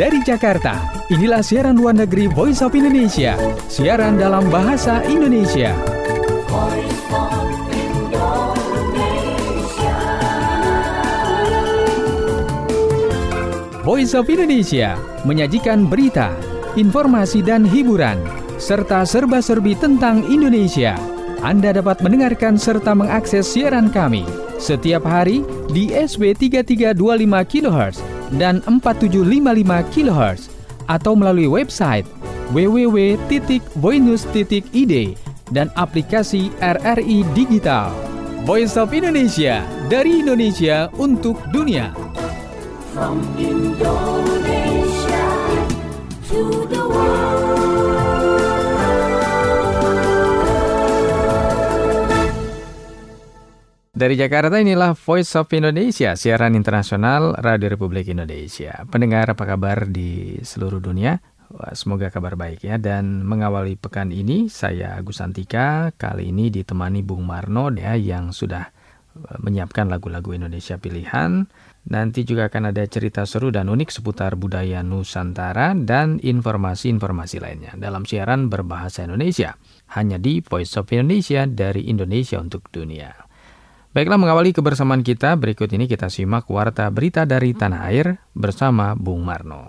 Dari Jakarta, inilah siaran luar negeri Voice of Indonesia. Siaran dalam bahasa Indonesia. Voice of Indonesia. Voice of Indonesia menyajikan berita, informasi dan hiburan, serta serba-serbi tentang Indonesia. Anda dapat mendengarkan serta mengakses siaran kami setiap hari di SW 3325 kHz dan 4755 kHz atau melalui website www.voinews.id dan aplikasi RRI Digital. Voice of Indonesia, dari Indonesia untuk dunia. From Indonesia to the world. Dari Jakarta, inilah Voice of Indonesia, siaran internasional Radio Republik Indonesia. Pendengar, apa kabar di seluruh dunia? Semoga kabar baik ya. Dan mengawali pekan ini, saya Agus Antika, kali ini ditemani Bung Marno ya, yang sudah menyiapkan lagu-lagu Indonesia pilihan. Nanti juga akan ada cerita seru dan unik seputar budaya Nusantara dan informasi-informasi lainnya dalam siaran berbahasa Indonesia. Hanya di Voice of Indonesia, dari Indonesia untuk dunia. Baiklah, mengawali kebersamaan kita, berikut ini kita simak warta berita dari tanah air bersama Bung Marno.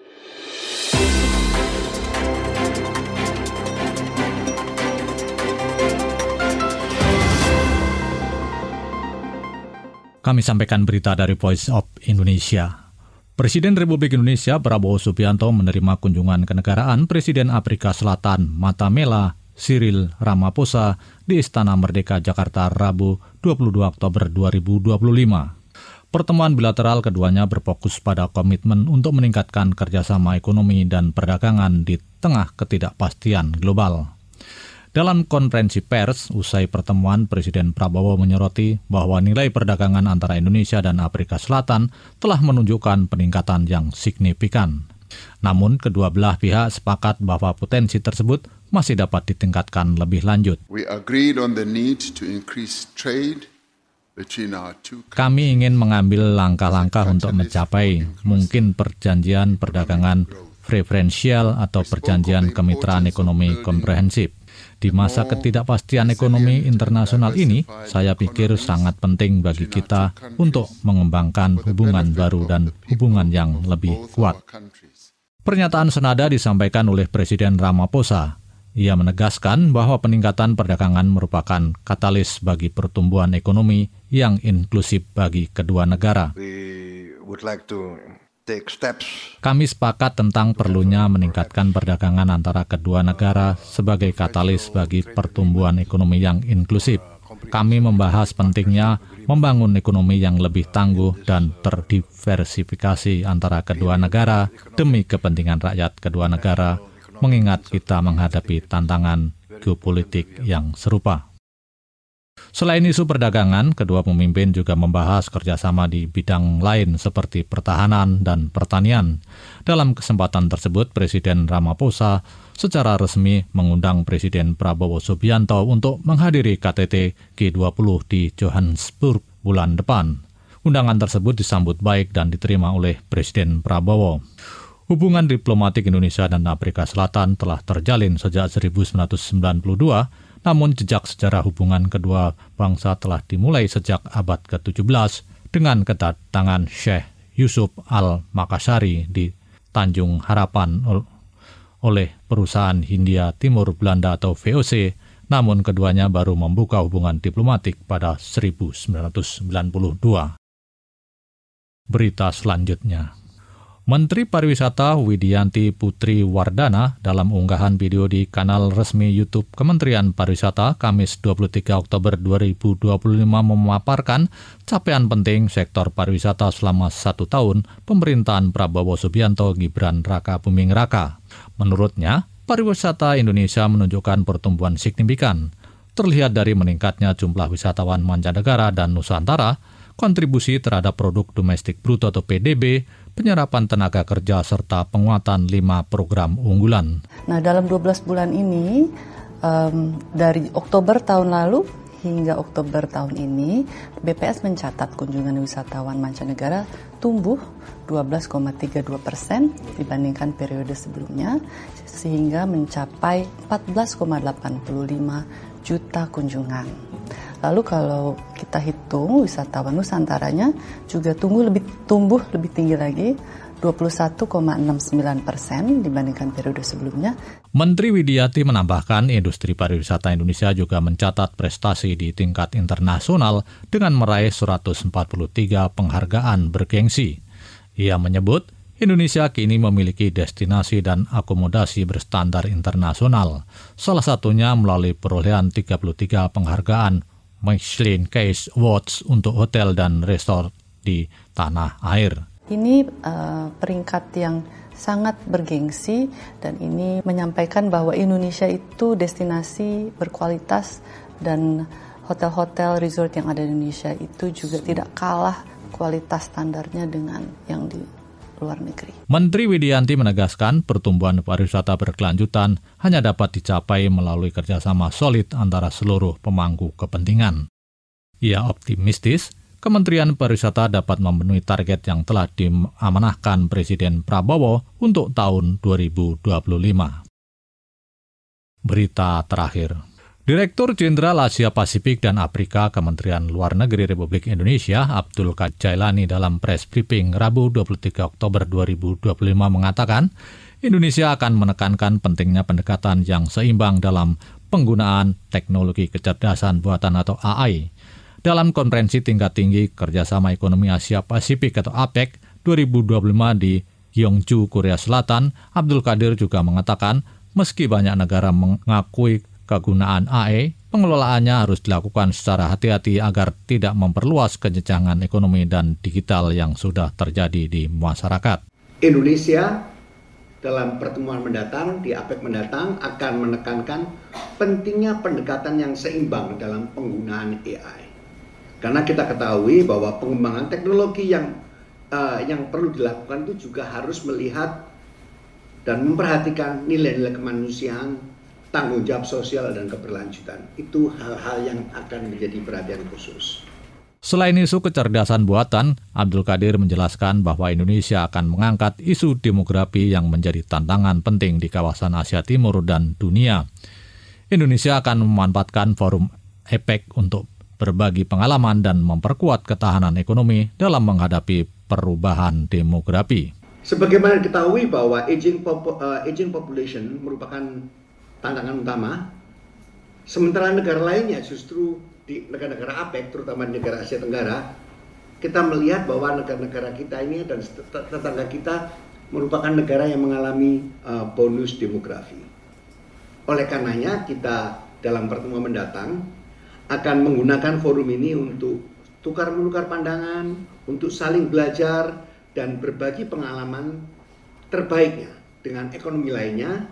Kami sampaikan berita dari Voice of Indonesia. Presiden Republik Indonesia Prabowo Subianto menerima kunjungan kenegaraan Presiden Afrika Selatan Matamela Cyril Ramaphosa di Istana Merdeka Jakarta Rabu 22 Oktober 2025. Pertemuan bilateral keduanya berfokus pada komitmen untuk meningkatkan kerjasama ekonomi dan perdagangan di tengah ketidakpastian global. Dalam konferensi pers usai pertemuan, Presiden Prabowo menyoroti bahwa nilai perdagangan antara Indonesia dan Afrika Selatan telah menunjukkan peningkatan yang signifikan. Namun, kedua belah pihak sepakat bahwa potensi tersebut masih dapat ditingkatkan lebih lanjut. Kami ingin mengambil langkah-langkah untuk mencapai mungkin perjanjian perdagangan preferensial atau perjanjian kemitraan ekonomi komprehensif. Di masa ketidakpastian ekonomi internasional ini, saya pikir sangat penting bagi kita untuk mengembangkan hubungan baru dan hubungan yang lebih kuat. Pernyataan senada disampaikan oleh Presiden Ramaphosa. Ia menegaskan bahwa peningkatan perdagangan merupakan katalis bagi pertumbuhan ekonomi yang inklusif bagi kedua negara. Kami sepakat tentang perlunya meningkatkan perdagangan antara kedua negara sebagai katalis bagi pertumbuhan ekonomi yang inklusif. Kami membahas pentingnya membangun ekonomi yang lebih tangguh dan terdiversifikasi antara kedua negara demi kepentingan rakyat kedua negara, mengingat kita menghadapi tantangan geopolitik yang serupa. Selain isu perdagangan, kedua pemimpin juga membahas kerjasama di bidang lain seperti pertahanan dan pertanian. Dalam kesempatan tersebut, Presiden Ramaphosa secara resmi mengundang Presiden Prabowo Subianto untuk menghadiri KTT G20 di Johannesburg bulan depan. Undangan tersebut disambut baik dan diterima oleh Presiden Prabowo. Hubungan diplomatik Indonesia dan Afrika Selatan telah terjalin sejak 1992, namun jejak sejarah hubungan kedua bangsa telah dimulai sejak abad ke-17 dengan kedatangan Syekh Yusuf Al-Makassari di Tanjung Harapan oleh perusahaan Hindia Timur Belanda atau VOC, namun keduanya baru membuka hubungan diplomatik pada 1992. Berita selanjutnya. Menteri Pariwisata Widianti Putri Wardana dalam unggahan video di kanal resmi YouTube Kementerian Pariwisata Kamis 23 Oktober 2025 memaparkan capaian penting sektor pariwisata selama 1 tahun pemerintahan Prabowo Subianto Gibran Raka Buming Raka. Menurutnya, pariwisata Indonesia menunjukkan pertumbuhan signifikan. Terlihat dari meningkatnya jumlah wisatawan mancanegara dan Nusantara, kontribusi terhadap produk domestik bruto atau PDB, penyerapan tenaga kerja, serta penguatan 5 program unggulan. Nah, dalam 12 bulan ini, dari Oktober tahun lalu hingga Oktober tahun ini, BPS mencatat kunjungan wisatawan mancanegara tumbuh 12,32% dibandingkan periode sebelumnya, sehingga mencapai 14,85 juta kunjungan. Lalu kalau kita hitung wisatawan Nusantaranya juga tumbuh lebih tinggi lagi, 21,69% dibandingkan periode sebelumnya. Menteri Widiati menambahkan industri pariwisata Indonesia juga mencatat prestasi di tingkat internasional dengan meraih 143 penghargaan bergengsi. Ia menyebut Indonesia kini memiliki destinasi dan akomodasi berstandar internasional, salah satunya melalui perolehan 33 penghargaan Michelin Case Awards untuk hotel dan resort di tanah air. Ini peringkat yang sangat bergengsi dan ini menyampaikan bahwa Indonesia itu destinasi berkualitas dan hotel-hotel resort yang ada di Indonesia itu juga tidak kalah kualitas standarnya dengan yang di luar negeri. Menteri Widianti menegaskan pertumbuhan pariwisata berkelanjutan hanya dapat dicapai melalui kerjasama solid antara seluruh pemangku kepentingan. Ia optimistis Kementerian Pariwisata dapat memenuhi target yang telah diamanahkan Presiden Prabowo untuk tahun 2025. Berita terakhir. Direktur Jenderal Asia Pasifik dan Afrika Kementerian Luar Negeri Republik Indonesia Abdul Qadir Jailani dalam press briefing Rabu 23 Oktober 2025 mengatakan, Indonesia akan menekankan pentingnya pendekatan yang seimbang dalam penggunaan teknologi kecerdasan buatan atau AI. Dalam konferensi tingkat tinggi Kerjasama Ekonomi Asia Pasifik atau APEC 2025 di Gyeongju, Korea Selatan, Abdul Qadir juga mengatakan, meski banyak negara mengakui kegunaan AI, pengelolaannya harus dilakukan secara hati-hati agar tidak memperluas kejenjangan ekonomi dan digital yang sudah terjadi di masyarakat. Indonesia dalam pertemuan mendatang, di APEC mendatang, akan menekankan pentingnya pendekatan yang seimbang dalam penggunaan AI. Karena kita ketahui bahwa pengembangan teknologi yang perlu dilakukan itu juga harus melihat dan memperhatikan nilai-nilai kemanusiaan, tanggung jawab sosial dan keberlanjutan. Itu hal-hal yang akan menjadi perhatian khusus. Selain isu kecerdasan buatan, Abdul Qadir menjelaskan bahwa Indonesia akan mengangkat isu demografi yang menjadi tantangan penting di kawasan Asia Timur dan dunia. Indonesia akan memanfaatkan forum APEC untuk berbagi pengalaman dan memperkuat ketahanan ekonomi dalam menghadapi perubahan demografi. Sebagaimana diketahui bahwa aging population merupakan tantangan utama, sementara negara lainnya justru di negara-negara APEC, terutama di negara Asia Tenggara, kita melihat bahwa negara-negara kita ini dan tetangga kita merupakan negara yang mengalami bonus demografi. Oleh karenanya kita dalam pertemuan mendatang akan menggunakan forum ini untuk tukar-menukar pandangan, untuk saling belajar dan berbagi pengalaman terbaiknya dengan ekonomi lainnya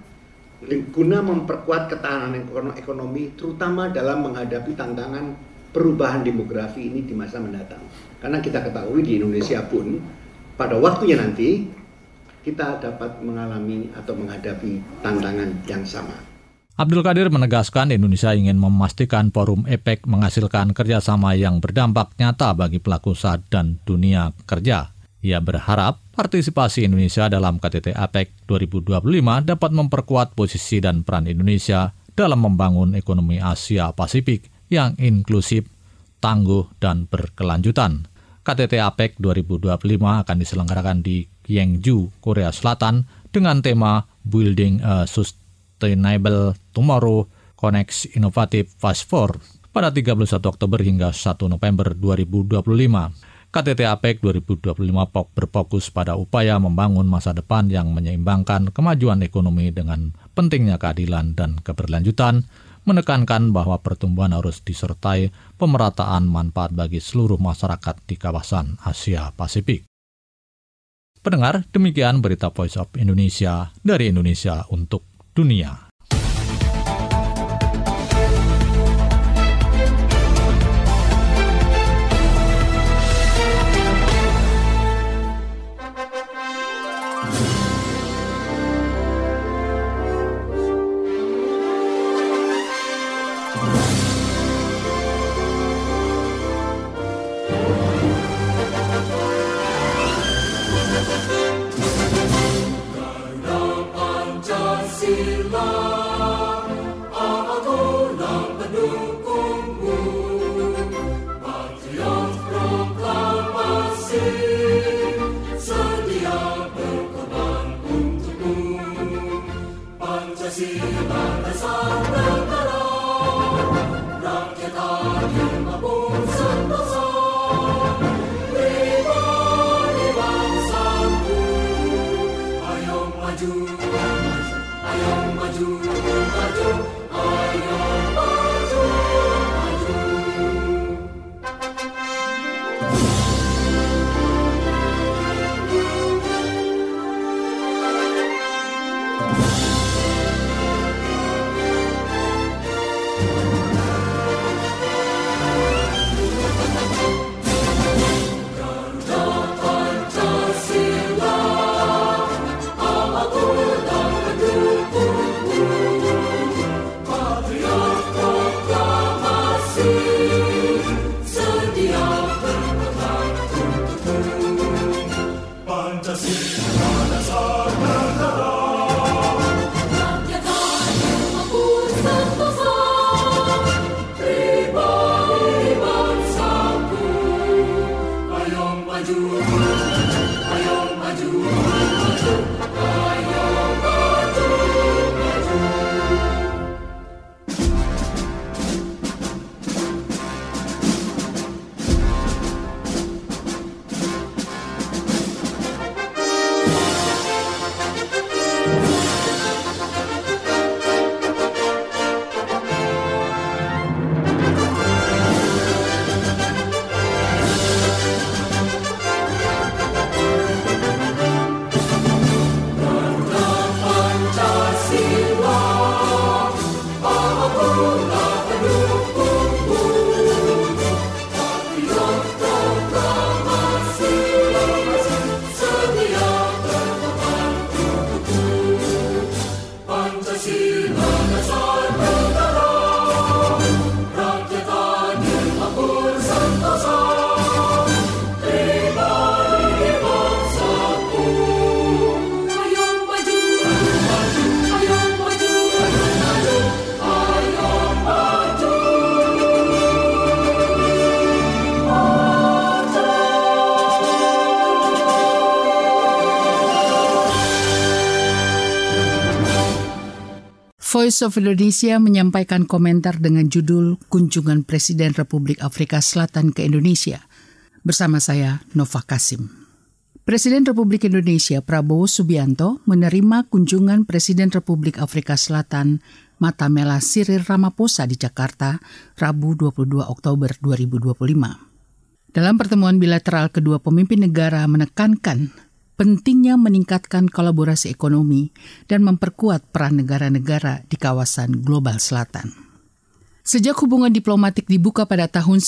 guna memperkuat ketahanan ekonomi terutama dalam menghadapi tantangan perubahan demografi ini di masa mendatang. Karena kita ketahui di Indonesia pun pada waktunya nanti kita dapat mengalami atau menghadapi tantangan yang sama. Abdul Qadir menegaskan Indonesia ingin memastikan forum APEC menghasilkan kerjasama yang berdampak nyata bagi pelaku usaha dan dunia kerja. Ia berharap partisipasi Indonesia dalam KTT APEC 2025 dapat memperkuat posisi dan peran Indonesia dalam membangun ekonomi Asia Pasifik yang inklusif, tangguh, dan berkelanjutan. KTT APEC 2025 akan diselenggarakan di Gyeongju, Korea Selatan dengan tema Building a Sustainable Tomorrow Connects Innovative Fast Forward pada 31 Oktober hingga 1 November 2025. KTT APEC 2025 berfokus pada upaya membangun masa depan yang menyeimbangkan kemajuan ekonomi dengan pentingnya keadilan dan keberlanjutan, menekankan bahwa pertumbuhan harus disertai pemerataan manfaat bagi seluruh masyarakat di kawasan Asia Pasifik. Pendengar, demikian berita Voice of Indonesia dari Indonesia untuk dunia. Voice of Indonesia menyampaikan komentar dengan judul Kunjungan Presiden Republik Afrika Selatan ke Indonesia. Bersama saya, Nova Kasim. Presiden Republik Indonesia Prabowo Subianto menerima kunjungan Presiden Republik Afrika Selatan Matamela Cyril Ramaphosa di Jakarta, Rabu 22 Oktober 2025. Dalam pertemuan bilateral, kedua pemimpin negara menekankan pentingnya meningkatkan kolaborasi ekonomi dan memperkuat peran negara-negara di kawasan global selatan. Sejak hubungan diplomatik dibuka pada tahun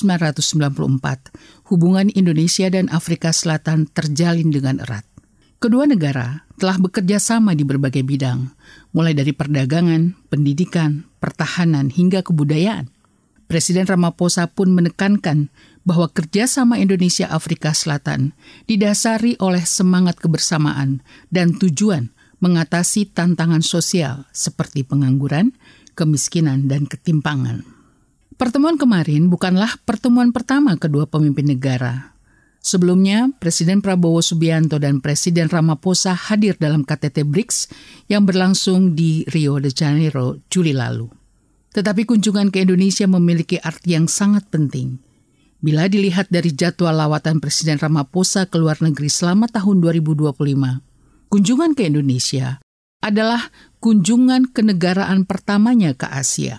1994, hubungan Indonesia dan Afrika Selatan terjalin dengan erat. Kedua negara telah bekerja sama di berbagai bidang, mulai dari perdagangan, pendidikan, pertahanan, hingga kebudayaan. Presiden Ramaphosa pun menekankan bahwa kerjasama Indonesia-Afrika Selatan didasari oleh semangat kebersamaan dan tujuan mengatasi tantangan sosial seperti pengangguran, kemiskinan, dan ketimpangan. Pertemuan kemarin bukanlah pertemuan pertama kedua pemimpin negara. Sebelumnya, Presiden Prabowo Subianto dan Presiden Ramaphosa hadir dalam KTT BRICS yang berlangsung di Rio de Janeiro, Juli lalu. Tetapi kunjungan ke Indonesia memiliki arti yang sangat penting. Bila dilihat dari jadwal lawatan Presiden Ramaphosa ke luar negeri selama tahun 2025, kunjungan ke Indonesia adalah kunjungan kenegaraan pertamanya ke Asia.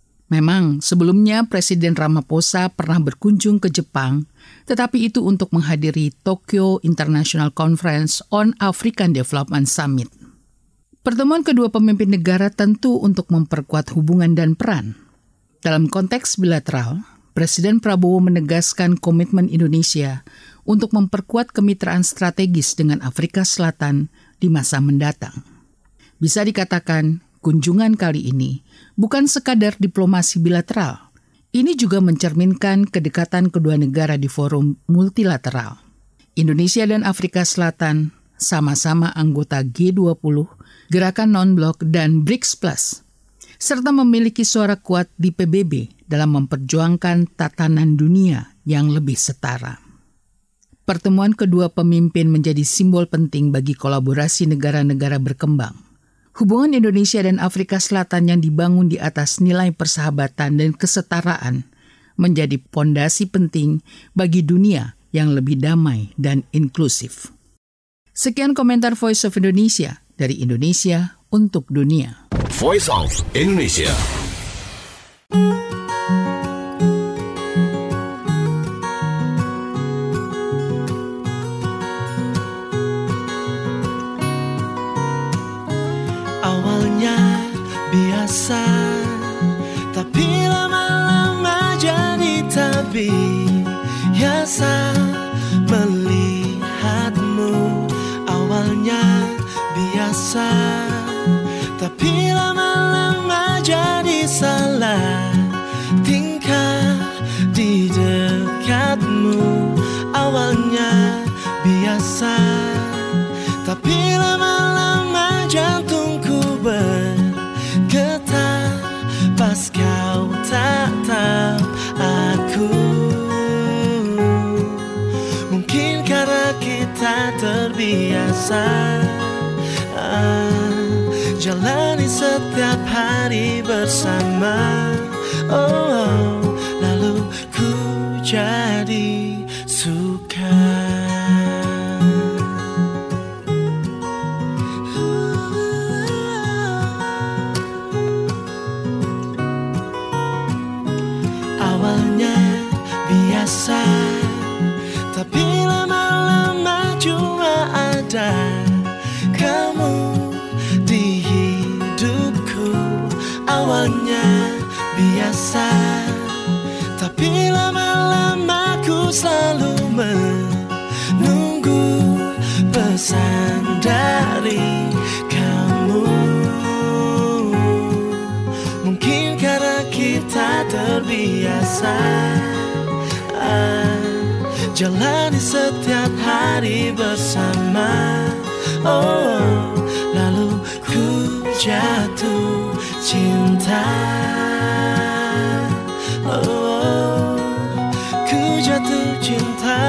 Memang sebelumnya Presiden Ramaphosa pernah berkunjung ke Jepang, tetapi itu untuk menghadiri Tokyo International Conference on African Development Summit. Pertemuan kedua pemimpin negara tentu untuk memperkuat hubungan dan peran. Dalam konteks bilateral, Presiden Prabowo menegaskan komitmen Indonesia untuk memperkuat kemitraan strategis dengan Afrika Selatan di masa mendatang. Bisa dikatakan, kunjungan kali ini bukan sekadar diplomasi bilateral. Ini juga mencerminkan kedekatan kedua negara di forum multilateral. Indonesia dan Afrika Selatan sama-sama anggota G20, Gerakan Non-Blok, dan BRICS Plus, serta memiliki suara kuat di PBB dalam memperjuangkan tatanan dunia yang lebih setara. Pertemuan kedua pemimpin menjadi simbol penting bagi kolaborasi negara-negara berkembang. Hubungan Indonesia dan Afrika Selatan yang dibangun di atas nilai persahabatan dan kesetaraan menjadi pondasi penting bagi dunia yang lebih damai dan inklusif. Sekian komentar Voice of Indonesia dari Indonesia untuk dunia. Voice of Indonesia. Awalnya biasa, tapi lama-lama jadi terbiasa melihatmu. Awalnya biasa, tapi lama-lama jadi salah tingkah di dekatmu. Awalnya biasa, tapi lama-lama jantungku bergetar pas kau tatap aku. Mungkin karena kita terbiasa jalani setiap hari bersama. Lalu ku jadi suka. Awalnya biasa, tapi lama-lama cuma ada kamu di hidupku. Awalnya Awalnya biasa, tapi lama-lama ku selalu menunggu pesan dari kamu. Mungkin karena kita terbiasa jalani setiap hari bersama. Oh, lalu ku jatuh cinta. Oh, ku jatuh cinta.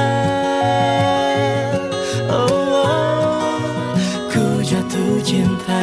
Oh, ku jatuh cinta.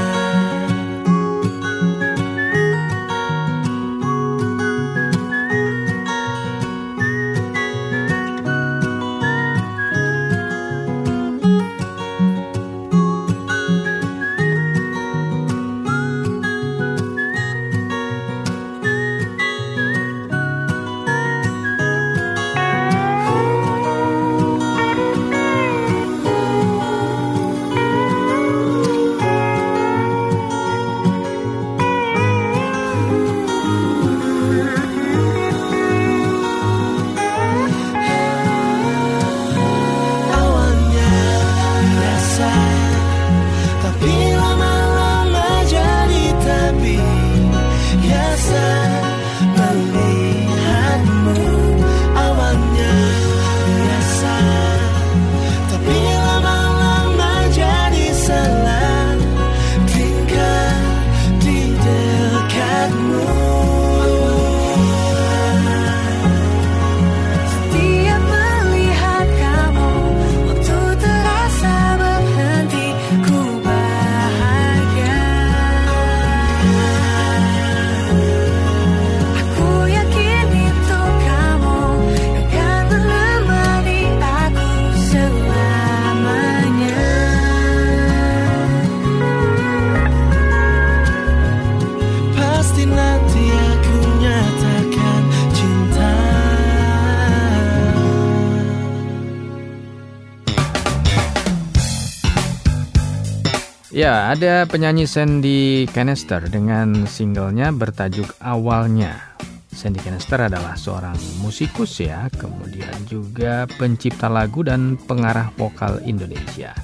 Ya, ada penyanyi Sandy Canister dengan singlenya bertajuk Awalnya. Sandy Canister adalah seorang musikus ya, kemudian juga pencipta lagu dan pengarah vokal Indonesia.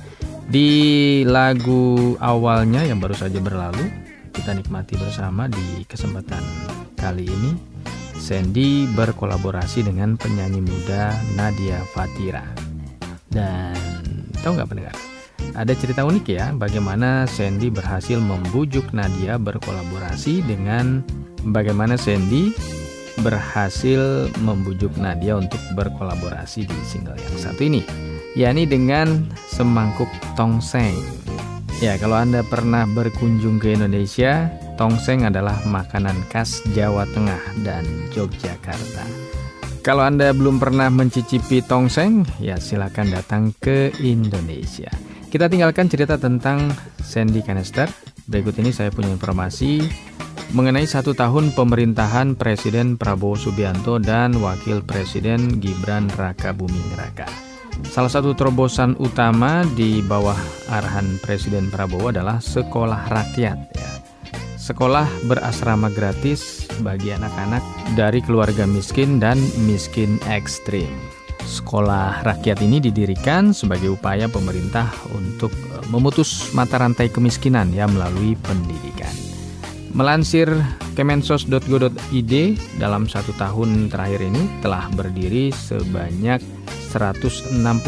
Di lagu Awalnya yang baru saja berlalu, kita nikmati bersama di kesempatan kali ini. Sandy berkolaborasi dengan penyanyi muda Nadia Fatira. Dan tahu nggak pendengar? Ada cerita unik ya, bagaimana Sandy berhasil membujuk Nadia berkolaborasi dengan bagaimana Sandy berhasil membujuk Nadia untuk berkolaborasi di single yang satu ini, yakni dengan semangkuk tongseng. Ya, kalau Anda pernah berkunjung ke Indonesia, tongseng adalah makanan khas Jawa Tengah dan Yogyakarta. Kalau Anda belum pernah mencicipi tongseng, ya silakan datang ke Indonesia. Kita tinggalkan cerita tentang Sandy Canister. Berikut ini saya punya informasi mengenai 1 tahun pemerintahan Presiden Prabowo Subianto dan Wakil Presiden Gibran Rakabuming Raka. Salah satu terobosan utama di bawah arahan Presiden Prabowo adalah sekolah rakyat. Ya. Sekolah berasrama gratis bagi anak-anak dari keluarga miskin dan miskin ekstrim. Sekolah rakyat ini didirikan sebagai upaya pemerintah untuk memutus mata rantai kemiskinan ya melalui pendidikan. Melansir kemensos.go.id, dalam 1 tahun terakhir ini telah berdiri sebanyak 165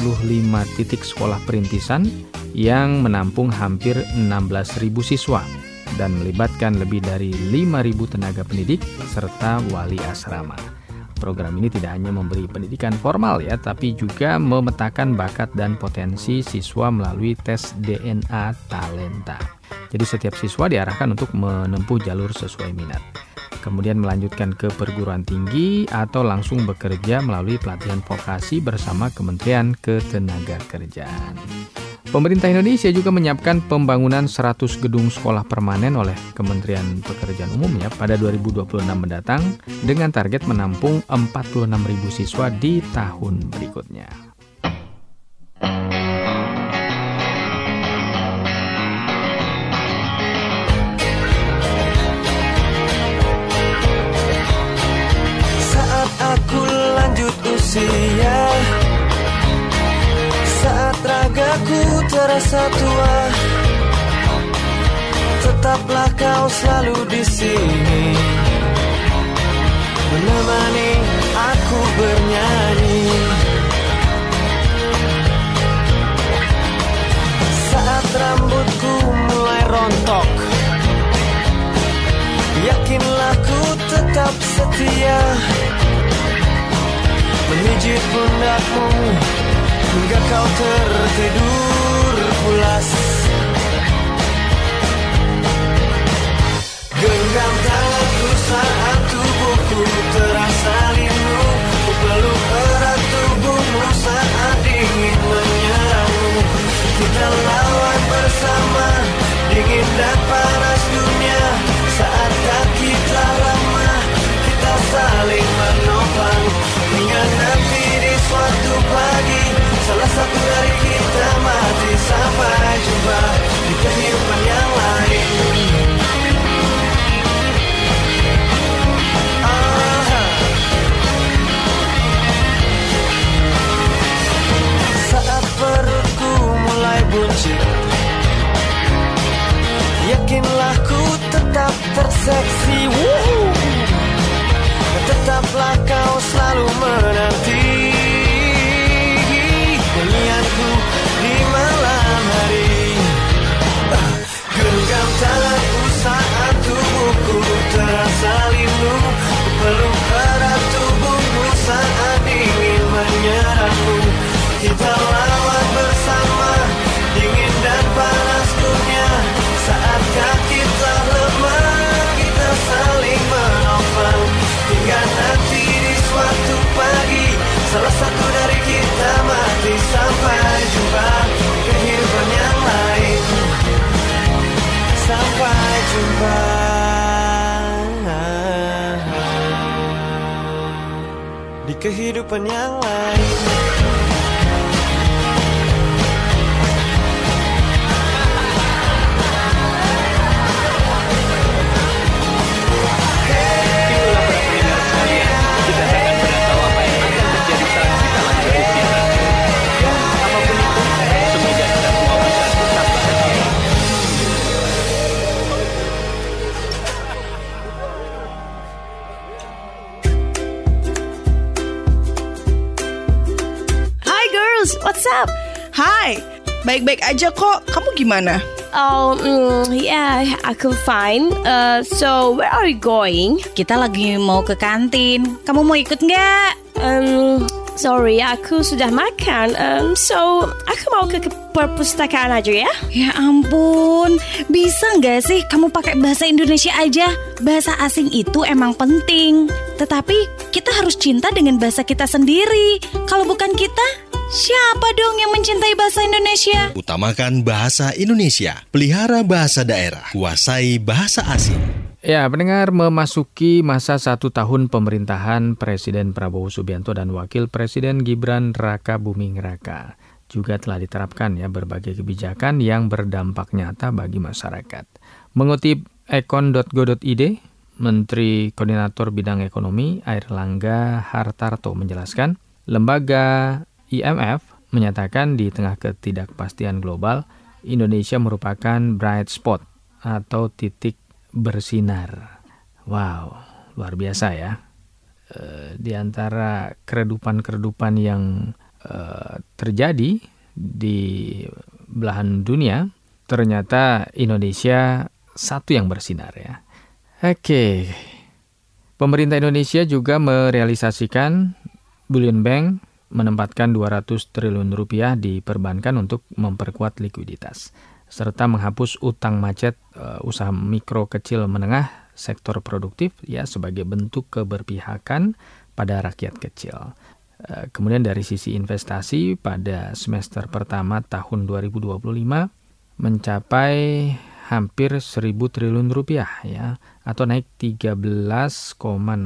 titik sekolah perintisan yang menampung hampir 16.000 siswa dan melibatkan lebih dari 5.000 tenaga pendidik serta wali asrama. Program ini tidak hanya memberi pendidikan formal ya, tapi juga memetakan bakat dan potensi siswa melalui tes DNA talenta. Jadi setiap siswa diarahkan untuk menempuh jalur sesuai minat. Kemudian melanjutkan ke perguruan tinggi atau langsung bekerja melalui pelatihan vokasi bersama Kementerian Ketenagakerjaan. Pemerintah Indonesia juga menyiapkan pembangunan 100 gedung sekolah permanen oleh Kementerian Pekerjaan Umum ya pada 2026 mendatang dengan target menampung 46.000 siswa di tahun berikutnya. usia. Saat ragaku terasa tua, tetaplah kau selalu di sini, menemani aku bernyanyi. Saat rambutku mulai rontok, yakinlah ku tetap setia, memijit pundakmu hingga kau tertidur pulas. Genggam tanganku saat tubuhku terasa rindu, ku peluk erat tubuhmu saat dingin menyerangmu. Kita lawan bersama dingin dan panas dunia. Saat kaki telah lemah, kita saling menopang, hingga nanti di suatu pagi salah satu dari kita mati. Sampai jumpa di kehidupan yang lain. Saat perutku mulai buncit, yakinlah ku tetap terseksi. Tetaplah kau selalu menanti nyanyianku di malam hari. Genggam tanganku saat tubuhku terasa rindu, ku peluk erat tubuhmu saat dingin menyerangmu. Kita lawan bersama dingin dan panas dunia. Saat kaki telah lemah, kita saling menopang, hingga nanti di suatu pagi salah satu dari kita mati. Sampai jumpa kehidupan yang lain. Sampai jumpa di kehidupan yang lain. What's up? Hai, baik-baik aja kok. Kamu gimana? Oh, yeah, aku fine. So, where are you going? Kita lagi mau ke kantin. Kamu mau ikut nggak? Sorry, aku sudah makan. So, aku mau ke perpustakaan aja ya. Ya ampun, bisa nggak sih kamu pakai bahasa Indonesia aja? Bahasa asing itu emang penting, tetapi kita harus cinta dengan bahasa kita sendiri. Kalau bukan kita, siapa dong yang mencintai bahasa Indonesia? Utamakan bahasa Indonesia, pelihara bahasa daerah, kuasai bahasa asing. Ya, pendengar, memasuki masa 1 tahun pemerintahan Presiden Prabowo Subianto dan Wakil Presiden Gibran Raka Buming Raka. Juga telah diterapkan ya berbagai kebijakan yang berdampak nyata bagi masyarakat. Mengutip ekon.go.id, Menteri Koordinator Bidang Ekonomi Airlangga Hartarto menjelaskan, lembaga IMF menyatakan di tengah ketidakpastian global, Indonesia merupakan bright spot atau titik bersinar. Wow, luar biasa ya. Di antara keredupan-keredupan yang terjadi di belahan dunia, ternyata Indonesia satu yang bersinar ya. Oke. Pemerintah Indonesia juga merealisasikan Bullion Bank menempatkan 200 triliun rupiah di perbankan untuk memperkuat likuiditas, serta menghapus utang macet usaha mikro kecil menengah sektor produktif ya sebagai bentuk keberpihakan pada rakyat kecil. Kemudian dari sisi investasi pada semester pertama tahun 2025 mencapai hampir 1.000 triliun rupiah ya, atau naik 13,6%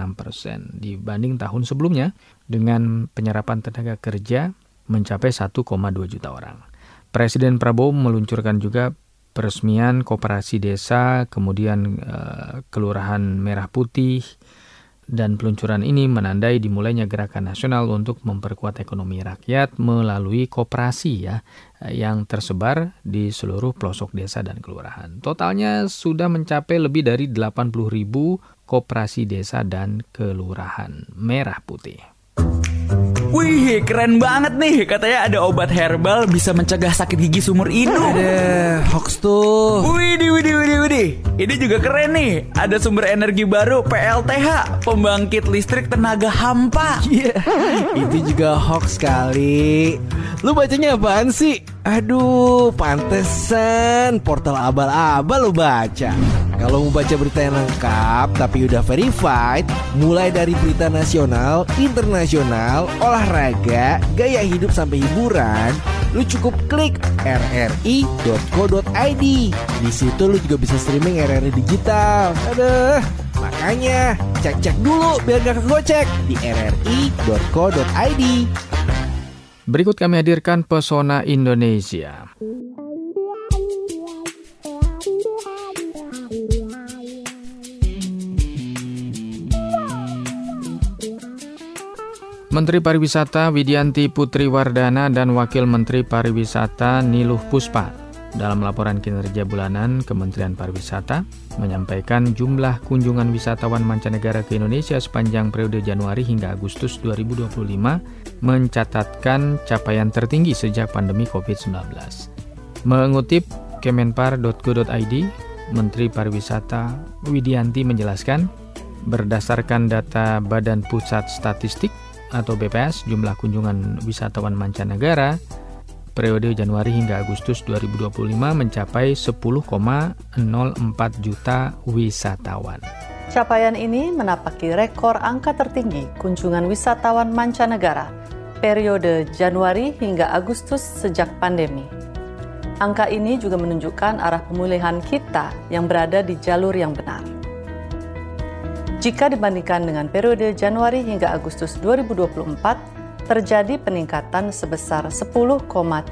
dibanding tahun sebelumnya, dengan penyerapan tenaga kerja mencapai 1,2 juta orang. Presiden Prabowo meluncurkan juga peresmian koperasi desa, kemudian kelurahan Merah Putih, Dan peluncuran ini menandai dimulainya gerakan nasional untuk memperkuat ekonomi rakyat melalui koperasi yang tersebar di seluruh pelosok desa dan kelurahan. Totalnya sudah mencapai lebih dari 80.000 koperasi desa dan kelurahan merah putih. Wih, keren banget nih. Katanya ada obat herbal bisa mencegah sakit gigi seumur hidup. Hoax tuh. Widih. Ini juga keren nih. Ada sumber energi baru PLTH, pembangkit listrik tenaga hampa. Itu juga hoax kali. Lu bacanya apaan sih? Aduh, pantesan portal abal-abal lu baca. Kalau mau baca berita yang lengkap tapi udah verified, mulai dari berita nasional, internasional, olahraga, gaya hidup sampai hiburan, lu cukup klik rri.co.id. Di situ lu juga bisa streaming RRI digital. Aduh, makanya cek dulu biar gak kegocek di rri.co.id. Berikut kami hadirkan Pesona Indonesia. Menteri Pariwisata Widianti Putri Wardana dan Wakil Menteri Pariwisata Niluh Puspa dalam laporan kinerja bulanan Kementerian Pariwisata menyampaikan jumlah kunjungan wisatawan mancanegara ke Indonesia sepanjang periode Januari hingga Agustus 2025 mencatatkan capaian tertinggi sejak pandemi COVID-19. Mengutip kemenpar.go.id, Menteri Pariwisata Widianti menjelaskan, berdasarkan data Badan Pusat Statistik atau BPS, jumlah kunjungan wisatawan mancanegara periode Januari hingga Agustus 2025 mencapai 10,04 juta wisatawan. Capaian ini menapaki rekor angka tertinggi kunjungan wisatawan mancanegara periode Januari hingga Agustus sejak pandemi. Angka ini juga menunjukkan arah pemulihan kita yang berada di jalur yang benar. Jika dibandingkan dengan periode Januari hingga Agustus 2024, terjadi peningkatan sebesar 10,38%.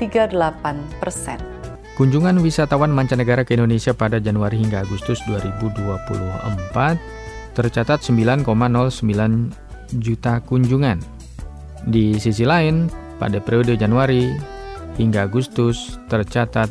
Kunjungan wisatawan mancanegara ke Indonesia pada Januari hingga Agustus 2024 tercatat 9,09 juta kunjungan. Di sisi lain, pada periode Januari hingga Agustus tercatat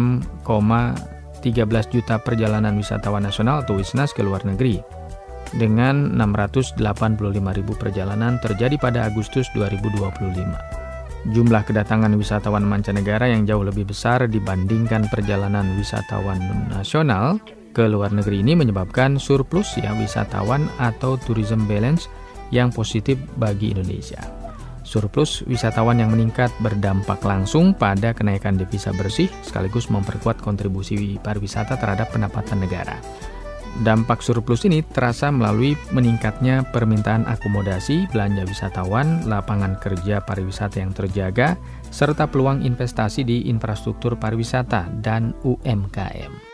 6,13 juta perjalanan wisatawan nasional atau WISNAS ke luar negeri. Dengan 685.000 perjalanan terjadi pada Agustus 2025. Jumlah kedatangan wisatawan mancanegara yang jauh lebih besar dibandingkan perjalanan wisatawan nasional ke luar negeri ini menyebabkan surplus wisatawan atau tourism balance yang positif bagi Indonesia. Surplus wisatawan yang meningkat berdampak langsung pada kenaikan devisa bersih sekaligus memperkuat kontribusi pariwisata terhadap pendapatan negara. Dampak surplus ini terasa melalui meningkatnya permintaan akomodasi, belanja wisatawan, lapangan kerja pariwisata yang terjaga, serta peluang investasi di infrastruktur pariwisata dan UMKM.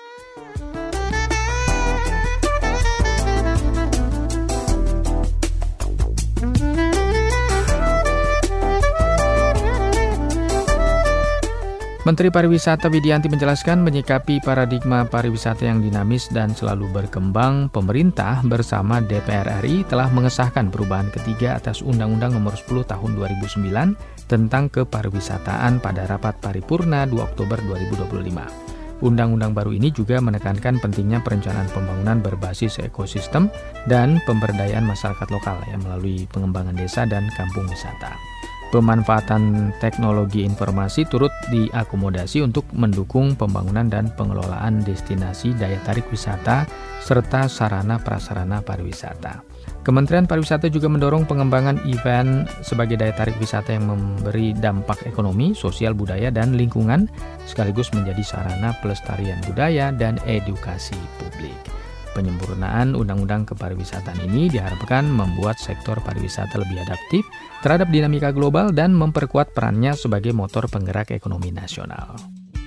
Menteri Pariwisata Widianti menjelaskan menyikapi paradigma pariwisata yang dinamis dan selalu berkembang, pemerintah bersama DPR RI telah mengesahkan perubahan ketiga atas Undang-Undang Nomor 10 Tahun 2009 tentang kepariwisataan pada rapat paripurna 2 Oktober 2025. Undang-undang baru ini juga menekankan pentingnya perencanaan pembangunan berbasis ekosistem dan pemberdayaan masyarakat lokal melalui pengembangan desa dan kampung wisata. Pemanfaatan teknologi informasi turut diakomodasi untuk mendukung pembangunan dan pengelolaan destinasi daya tarik wisata serta sarana-prasarana pariwisata. Kementerian Pariwisata juga mendorong pengembangan event sebagai daya tarik wisata yang memberi dampak ekonomi, sosial, budaya, dan lingkungan, sekaligus menjadi sarana pelestarian budaya dan edukasi publik. Penyempurnaan Undang-Undang Kepariwisataan ini diharapkan membuat sektor pariwisata lebih adaptif terhadap dinamika global dan memperkuat perannya sebagai motor penggerak ekonomi nasional.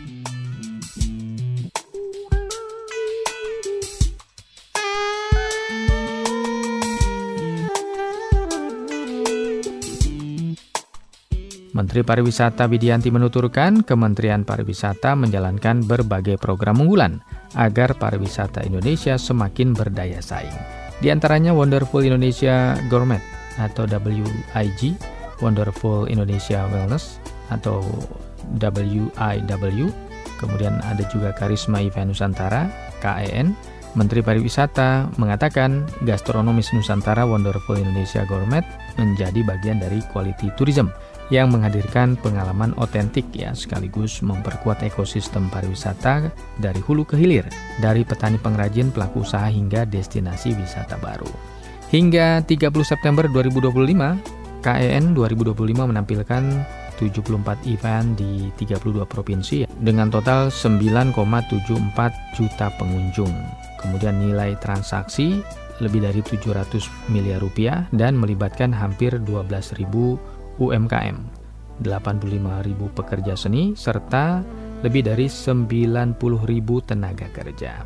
Menteri Pariwisata Widianti menuturkan Kementerian Pariwisata menjalankan berbagai program unggulan agar pariwisata Indonesia semakin berdaya saing. Di antaranya Wonderful Indonesia Gourmet atau WIG, Wonderful Indonesia Wellness atau WIW, kemudian ada juga Karisma Event Nusantara, KEN. Menteri Pariwisata mengatakan Gastronomis Nusantara Wonderful Indonesia Gourmet menjadi bagian dari quality tourism yang menghadirkan pengalaman otentik ya, sekaligus memperkuat ekosistem pariwisata dari hulu ke hilir, dari petani pengrajin, pelaku usaha hingga destinasi wisata baru. Hingga 30 September 2025, KEN 2025 menampilkan 74 event di 32 provinsi dengan total 9,74 juta pengunjung. Kemudian nilai transaksi lebih dari 700 miliar rupiah dan melibatkan hampir 12.000 UMKM, 85.000 pekerja seni, serta lebih dari 90.000 tenaga kerja.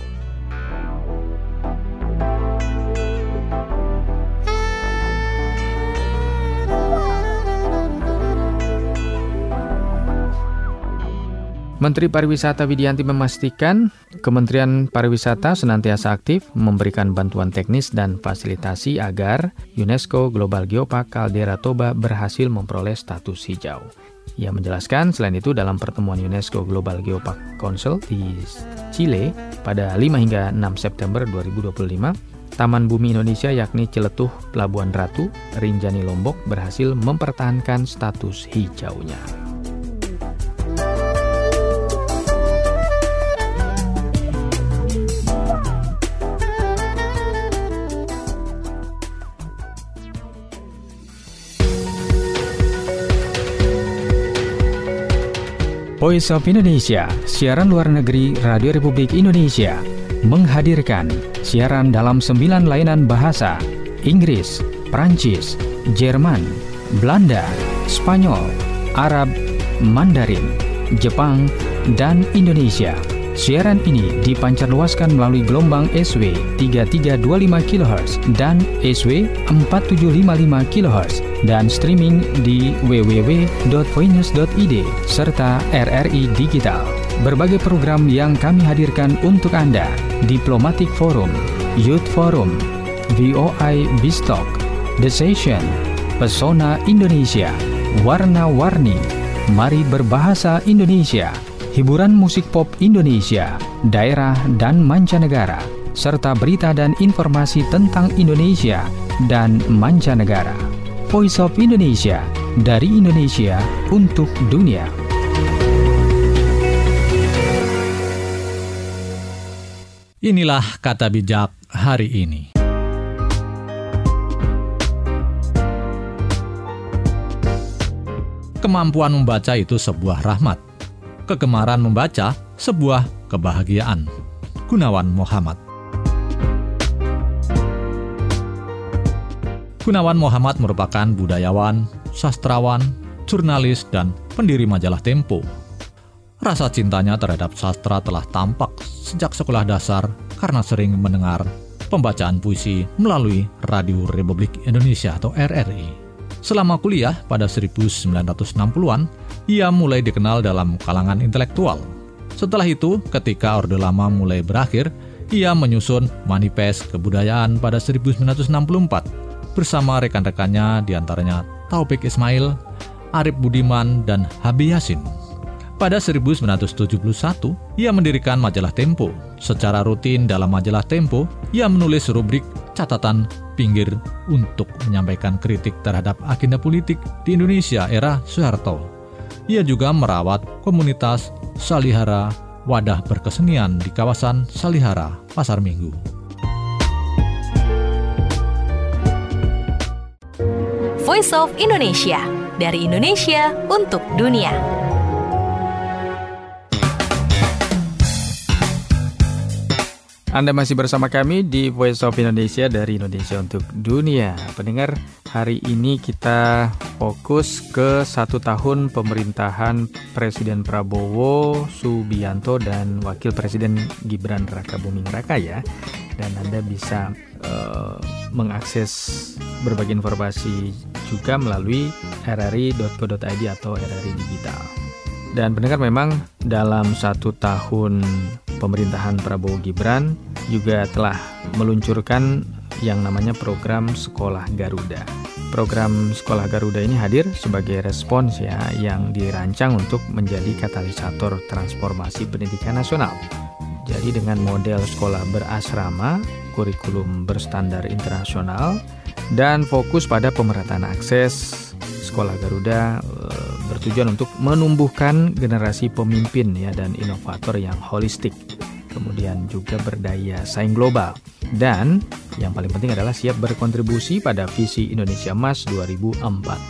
Menteri Pariwisata Widianti memastikan Kementerian Pariwisata senantiasa aktif memberikan bantuan teknis dan fasilitasi agar UNESCO Global Geopark Caldera Toba berhasil memperoleh status hijau. Ia menjelaskan selain itu dalam pertemuan UNESCO Global Geopark Council di Chile pada 5 hingga 6 September 2025, Taman Bumi Indonesia yakni Ciletuh, Pelabuhan Ratu, Rinjani Lombok berhasil mempertahankan status hijaunya. Voice of Indonesia, siaran luar negeri Radio Republik Indonesia, menghadirkan siaran dalam 9 layanan bahasa: Inggris, Prancis, Jerman, Belanda, Spanyol, Arab, Mandarin, Jepang, dan Indonesia. Siaran ini dipancarluaskan melalui gelombang SW 3325 kHz dan SW 4755 kHz dan streaming di www.voinews.id serta RRI Digital. Berbagai program yang kami hadirkan untuk Anda: Diplomatic Forum, Youth Forum, VOI Bistalk, The Session, Pesona Indonesia, Warna-Warni, Mari Berbahasa Indonesia, hiburan musik pop Indonesia, daerah dan mancanegara, serta berita dan informasi tentang Indonesia dan mancanegara. Voice of Indonesia, dari Indonesia untuk dunia. Inilah kata bijak hari ini. Kemampuan membaca itu sebuah rahmat. Kegemaran membaca sebuah kebahagiaan. Gunawan Muhammad. Gunawan Muhammad merupakan budayawan, sastrawan, jurnalis, dan pendiri majalah Tempo. Rasa cintanya terhadap sastra telah tampak sejak sekolah dasar karena sering mendengar pembacaan puisi melalui Radio Republik Indonesia atau RRI. Selama kuliah pada 1960-an, ia mulai dikenal dalam kalangan intelektual. Setelah itu, ketika Orde Lama mulai berakhir, ia menyusun Manifest Kebudayaan pada 1964 bersama rekan-rekannya, diantaranya Taufik Ismail, Arif Budiman, dan Habib Yasin. Pada 1971, ia mendirikan majalah Tempo. Secara rutin dalam majalah Tempo, ia menulis rubrik catatan pinggir untuk menyampaikan kritik terhadap agenda politik di Indonesia era Soeharto. Ia juga merawat komunitas Salihara, wadah berkesenian di kawasan Salihara, Pasar Minggu. Voice of Indonesia, dari Indonesia untuk dunia. Anda masih bersama kami di Voice of Indonesia dari Indonesia untuk dunia. Pendengar, hari ini kita fokus ke 1 tahun pemerintahan Presiden Prabowo Subianto dan Wakil Presiden Gibran Rakabuming Raka ya. Dan Anda bisa mengakses berbagai informasi juga melalui rri.co.id atau RRI Digital. Dan pendengar, memang dalam 1 tahun pemerintahan Prabowo Gibran juga telah meluncurkan yang namanya program Sekolah Garuda. Program Sekolah Garuda ini hadir sebagai respons ya yang dirancang untuk menjadi katalisator transformasi pendidikan nasional. Jadi dengan model sekolah berasrama, kurikulum berstandar internasional, dan fokus pada pemerataan akses, Sekolah Garuda bertujuan untuk menumbuhkan generasi pemimpin ya dan inovator yang holistik, kemudian juga berdaya saing global, dan yang paling penting adalah siap berkontribusi pada visi Indonesia Emas 2045.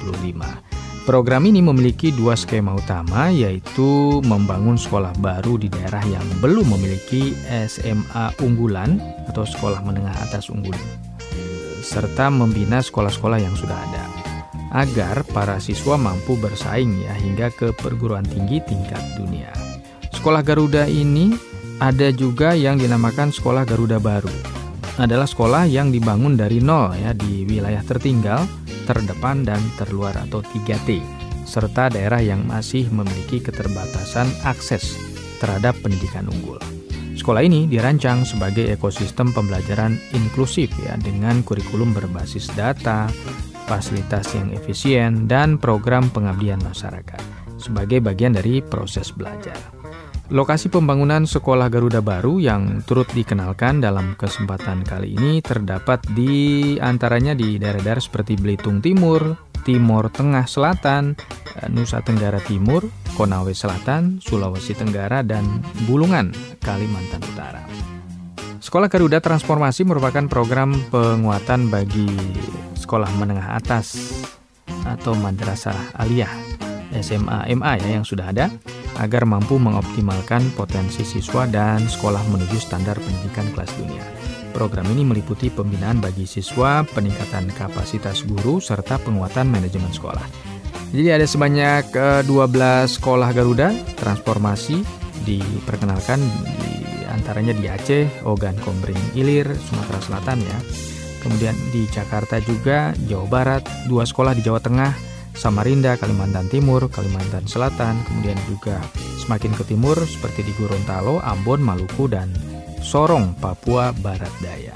Program ini memiliki 2 skema utama, yaitu membangun sekolah baru di daerah yang belum memiliki SMA unggulan atau sekolah menengah atas unggul, serta membina sekolah-sekolah yang sudah ada, agar para siswa mampu bersaing ya hingga ke perguruan tinggi tingkat dunia. Sekolah Garuda ini ada juga yang dinamakan Sekolah Garuda Baru. Adalah sekolah yang dibangun dari nol ya di wilayah tertinggal, terdepan dan terluar atau 3T, serta daerah yang masih memiliki keterbatasan akses terhadap pendidikan unggul. Sekolah ini dirancang sebagai ekosistem pembelajaran inklusif ya dengan kurikulum berbasis data, fasilitas yang efisien, dan program pengabdian masyarakat sebagai bagian dari proses belajar. Lokasi pembangunan Sekolah Garuda Baru yang turut dikenalkan dalam kesempatan kali ini terdapat di antaranya di daerah-daerah seperti Belitung Timur, Timur Tengah Selatan, Nusa Tenggara Timur, Konawe Selatan, Sulawesi Tenggara, dan Bulungan, Kalimantan Utara. Sekolah Garuda Transformasi merupakan program penguatan bagi sekolah menengah atas atau madrasah aliyah, SMA, MA ya yang sudah ada, agar mampu mengoptimalkan potensi siswa dan sekolah menuju standar pendidikan kelas dunia. Program ini meliputi pembinaan bagi siswa, peningkatan kapasitas guru, serta penguatan manajemen sekolah. Jadi ada sebanyak 12 sekolah Garuda Transformasi diperkenalkan di antaranya di Aceh, Ogan Kombring Ilir, Sumatera Selatan ya. Kemudian di Jakarta juga, Jawa Barat, 2 sekolah di Jawa Tengah, Samarinda, Kalimantan Timur, Kalimantan Selatan, kemudian juga semakin ke timur seperti di Gorontalo, Ambon, Maluku, dan Sorong, Papua Barat Daya.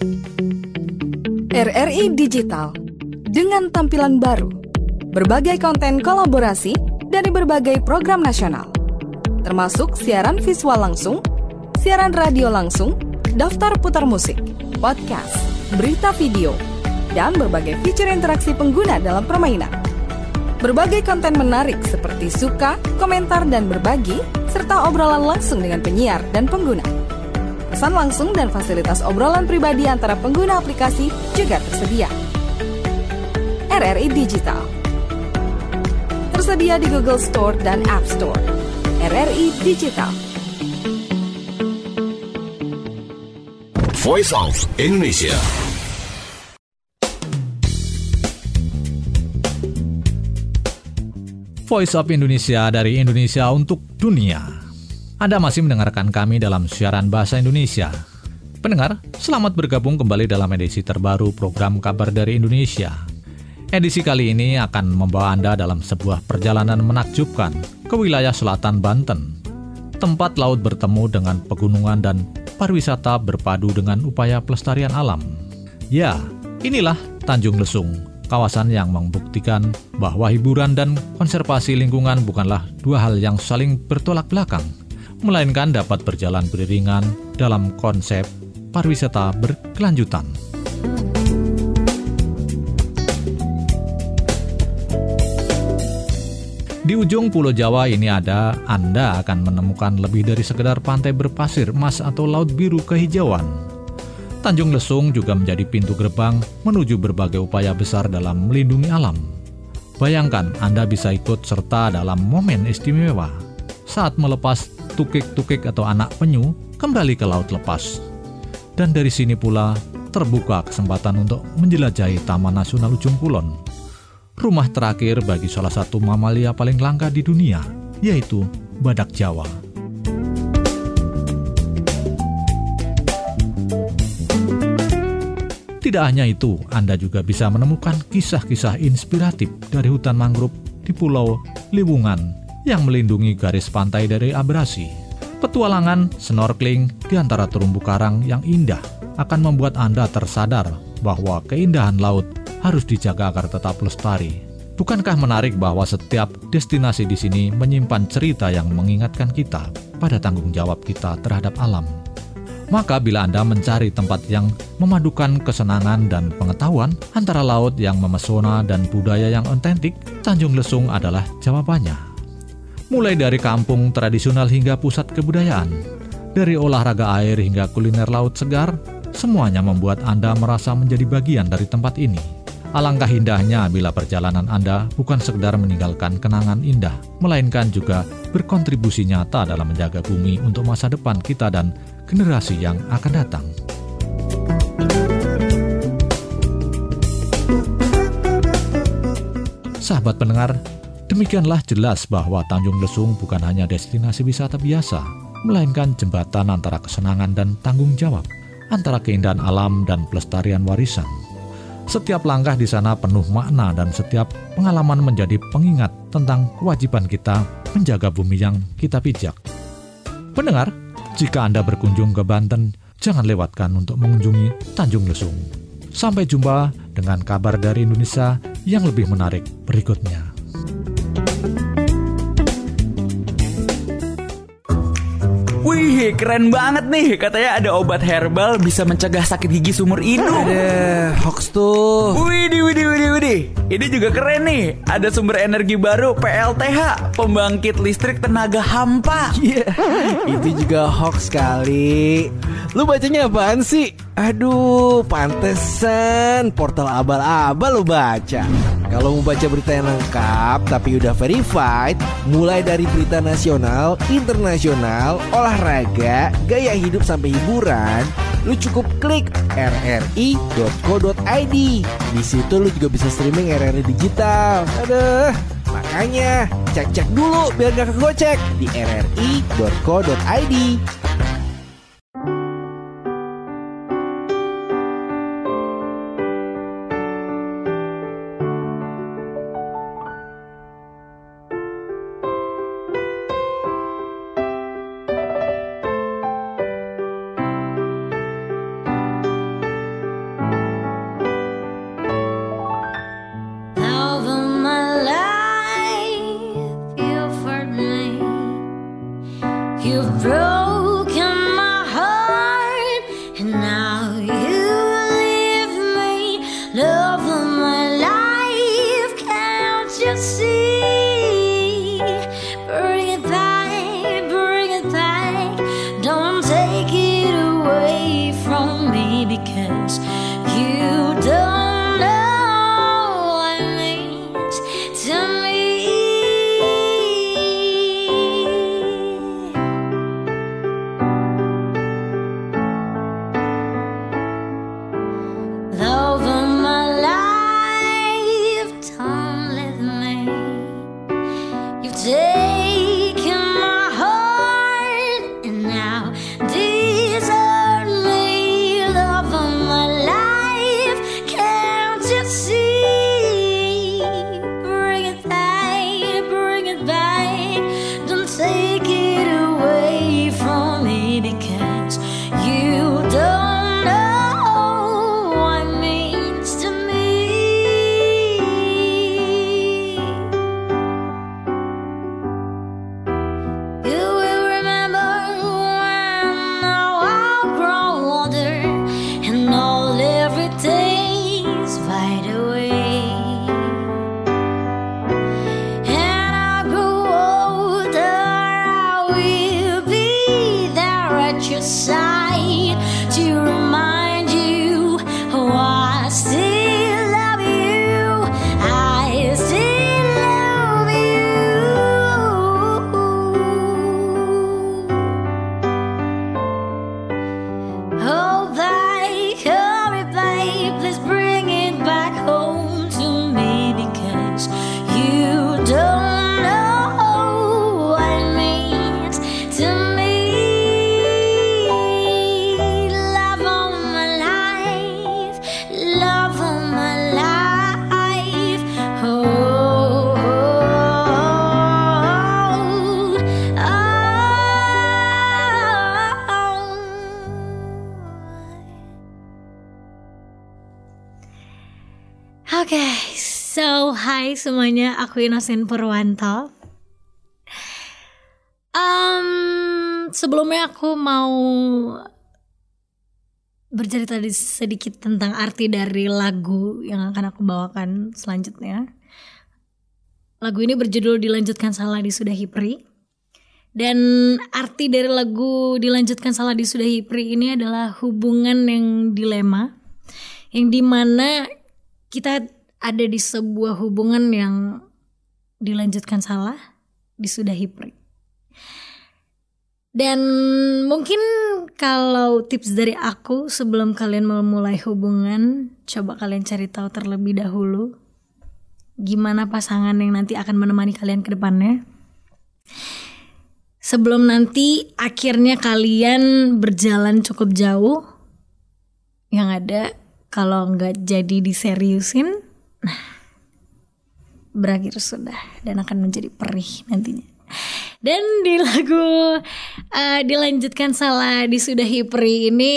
RRI Digital dengan tampilan baru, berbagai konten kolaborasi dari berbagai program nasional, termasuk siaran visual langsung, siaran radio langsung, daftar putar musik, podcast, berita video, dan berbagai fitur interaksi pengguna dalam permainan. Berbagai konten menarik seperti suka, komentar, dan berbagi, serta obrolan langsung dengan penyiar dan pengguna. Pesan langsung dan fasilitas obrolan pribadi antara pengguna aplikasi juga tersedia. RRI Digital tersedia di Google Store dan App Store. RRI Digital. Voice of Indonesia. Voice of Indonesia dari Indonesia untuk dunia. Anda masih mendengarkan kami dalam siaran bahasa Indonesia. Pendengar, selamat bergabung kembali dalam edisi terbaru program Kabar dari Indonesia. Edisi kali ini akan membawa Anda dalam sebuah perjalanan menakjubkan ke wilayah selatan Banten. Tempat laut bertemu dengan pegunungan dan pariwisata berpadu dengan upaya pelestarian alam. Ya, inilah Tanjung Lesung. Kawasan yang membuktikan bahwa hiburan dan konservasi lingkungan bukanlah 2 hal yang saling bertolak belakang, melainkan dapat berjalan beriringan dalam konsep pariwisata berkelanjutan. Di ujung Pulau Jawa ini Anda akan menemukan lebih dari sekedar pantai berpasir emas atau laut biru kehijauan. Tanjung Lesung juga menjadi pintu gerbang menuju berbagai upaya besar dalam melindungi alam. Bayangkan Anda bisa ikut serta dalam momen istimewa saat melepas tukik-tukik atau anak penyu kembali ke laut lepas. Dan dari sini pula terbuka kesempatan untuk menjelajahi Taman Nasional Ujung Kulon, rumah terakhir bagi salah satu mamalia paling langka di dunia, yaitu badak Jawa. Tidak hanya itu, Anda juga bisa menemukan kisah-kisah inspiratif dari hutan mangrove di Pulau Liwungan yang melindungi garis pantai dari abrasi. Petualangan snorkeling di antara terumbu karang yang indah akan membuat Anda tersadar bahwa keindahan laut harus dijaga agar tetap lestari. Bukankah menarik bahwa setiap destinasi di sini menyimpan cerita yang mengingatkan kita pada tanggung jawab kita terhadap alam? Maka bila Anda mencari tempat yang memadukan kesenangan dan pengetahuan antara laut yang memesona dan budaya yang otentik, Tanjung Lesung adalah jawabannya. Mulai dari kampung tradisional hingga pusat kebudayaan, dari olahraga air hingga kuliner laut segar, semuanya membuat Anda merasa menjadi bagian dari tempat ini. Alangkah indahnya bila perjalanan Anda bukan sekedar meninggalkan kenangan indah, melainkan juga berkontribusi nyata dalam menjaga bumi untuk masa depan kita dan generasi yang akan datang. Sahabat pendengar, demikianlah jelas bahwa Tanjung Lesung bukan hanya destinasi wisata biasa, melainkan jembatan antara kesenangan dan tanggung jawab, antara keindahan alam dan pelestarian warisan. Setiap langkah di sana penuh makna dan setiap pengalaman menjadi pengingat tentang kewajiban kita menjaga bumi yang kita pijak. Pendengar, jika Anda berkunjung ke Banten, jangan lewatkan untuk mengunjungi Tanjung Lesung. Sampai jumpa dengan kabar dari Indonesia yang lebih menarik berikutnya. Wih, keren banget nih. Katanya ada obat herbal bisa mencegah sakit gigi seumur hidup. Ada hoax tuh. Widih. Ini juga keren nih. Ada sumber energi baru PLTH, pembangkit listrik tenaga hampa. Iya, itu juga hoax kali. Lu bacanya apaan sih? Aduh, pantesan portal abal-abal lu baca. Kalau mau baca berita yang lengkap tapi udah verified, mulai dari berita nasional, internasional, olahraga, gaya hidup sampai hiburan, lu cukup klik rri.co.id. Di situ lu juga bisa streaming RRI digital. Aduh, makanya cek dulu biar gak kegocek di rri.co.id. You've broken my heart, and now you leave me. Love of my life, can't you see? Bring it back, don't take it away from me, because you don't know what it means to me. Fade away. Oke, so hai semuanya, aku Innocent Purwanto. Sebelumnya aku mau bercerita sedikit tentang arti dari lagu yang akan aku bawakan selanjutnya. Lagu ini berjudul Dilanjutkan Salah Disudahi Peri. Dan arti dari lagu Dilanjutkan Salah Disudahi Peri ini adalah hubungan yang dilema, yang dimana kita ada di sebuah hubungan yang dilanjutkan salah, disudahi peri. Dan mungkin kalau tips dari aku sebelum kalian memulai hubungan, coba kalian cari tahu terlebih dahulu gimana pasangan yang nanti akan menemani kalian ke depannya. Sebelum nanti akhirnya kalian berjalan cukup jauh, yang ada kalau nggak jadi diseriusin, nah berakhir sudah dan akan menjadi perih nantinya. Dan di lagu Dilanjutkan Salah Disudahi Peri ini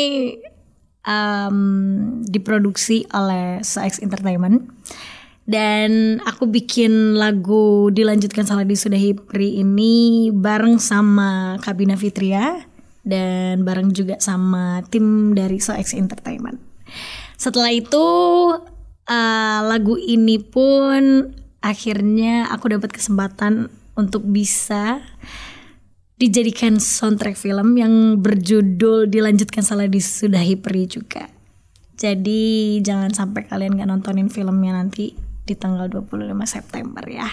diproduksi oleh SoX Entertainment. Dan aku bikin lagu Dilanjutkan Salah Disudahi Peri ini bareng sama Kabina Fitria dan bareng juga sama tim dari SoX Entertainment. Setelah itu lagu ini pun akhirnya aku dapat kesempatan untuk bisa dijadikan soundtrack film yang berjudul Dilanjutkan Salah Disudahi Peri juga. Jadi jangan sampai kalian gak nontonin filmnya nanti di tanggal 25 September ya.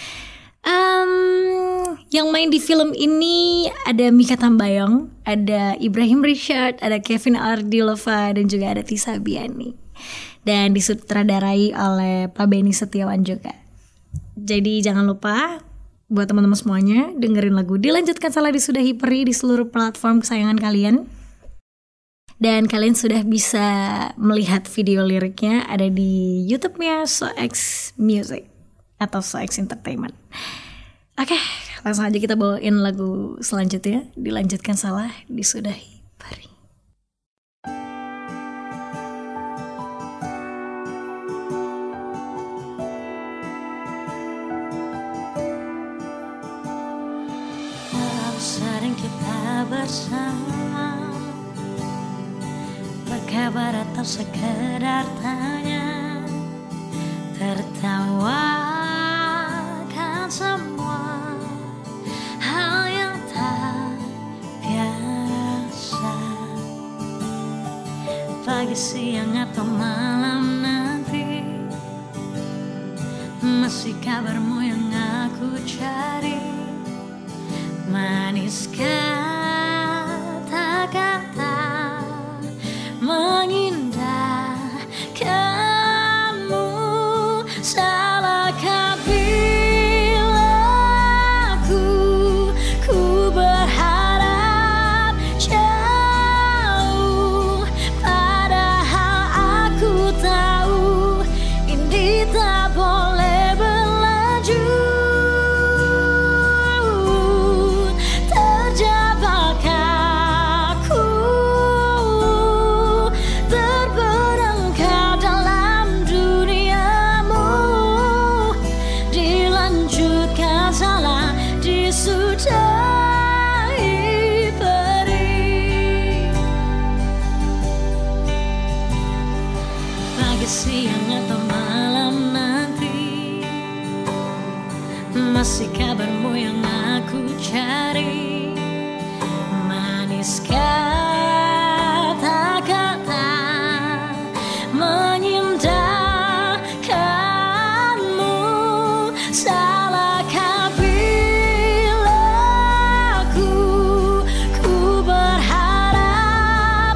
Yang main di film ini ada Mikha Tambayong, ada Ibrahim Richard, ada Kevin Ardilova, dan juga ada Tisa Biani. Dan disutradarai oleh Pak Benny Setiawan juga. Jadi jangan lupa buat teman-teman semuanya dengerin lagu Dilanjutkan Salah Disudahi Peri di seluruh platform kesayangan kalian. Dan kalian sudah bisa melihat video liriknya ada di YouTube-nya SoX Music atau SoX Entertainment. Oke, langsung aja kita bawain lagu selanjutnya, Dilanjutkan Salah Disudahi Peri. Terlalu sering kita bersama, berkabar atau sekedar tanya, tertawakan semua hal yang tak biasa. Pagi, siang, atau malam nanti, masih kabarmu yang aku cari. Manis kata-kata mengindahkanmu. Salahkah bila ku berharap jauh, padahal aku tahu ini tak boleh berlanjut. Terjebak aku, terperangkap dalam duniamu. Dilanjutkan salah disudahi peri. Pagi, siang, atau malam nanti, masih kabarmu yang aku cari. Manis kata-kata mengindahkanmu. Salahkah bila ku berharap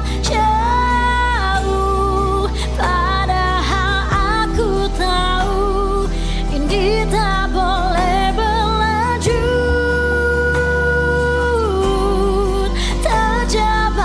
jauh, padahal aku tahu ini tak boleh berlanjut. Terjebak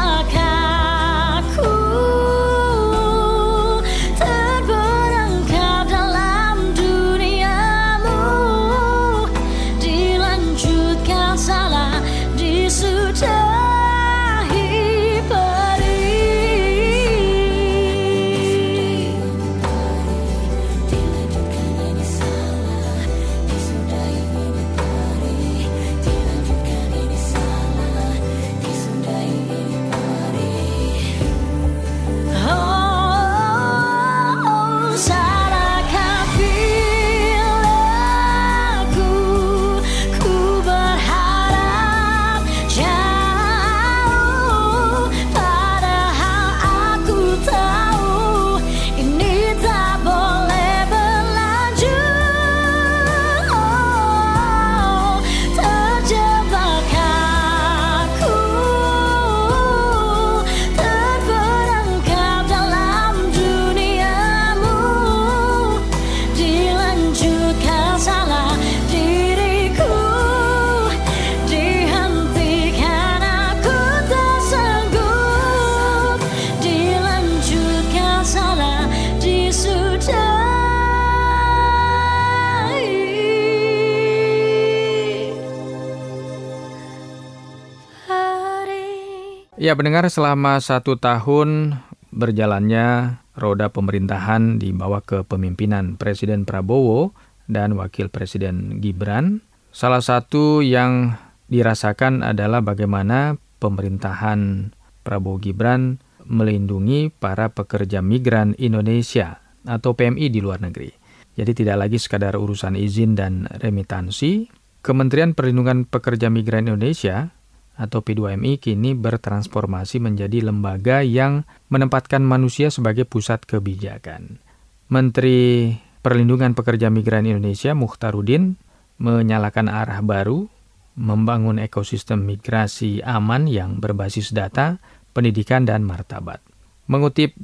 Ya, pendengar, selama 1 tahun berjalannya roda pemerintahan di bawah kepemimpinan Presiden Prabowo dan Wakil Presiden Gibran, salah satu yang dirasakan adalah bagaimana pemerintahan Prabowo Gibran melindungi para pekerja migran Indonesia atau PMI di luar negeri. Jadi tidak lagi sekadar urusan izin dan remitansi, Kementerian Perlindungan Pekerja Migran Indonesia atau P2MI kini bertransformasi menjadi lembaga yang menempatkan manusia sebagai pusat kebijakan. Menteri Perlindungan Pekerja Migran Indonesia Mukhtaruddin menyalakan arah baru, membangun ekosistem migrasi aman yang berbasis data, pendidikan, dan martabat. Mengutip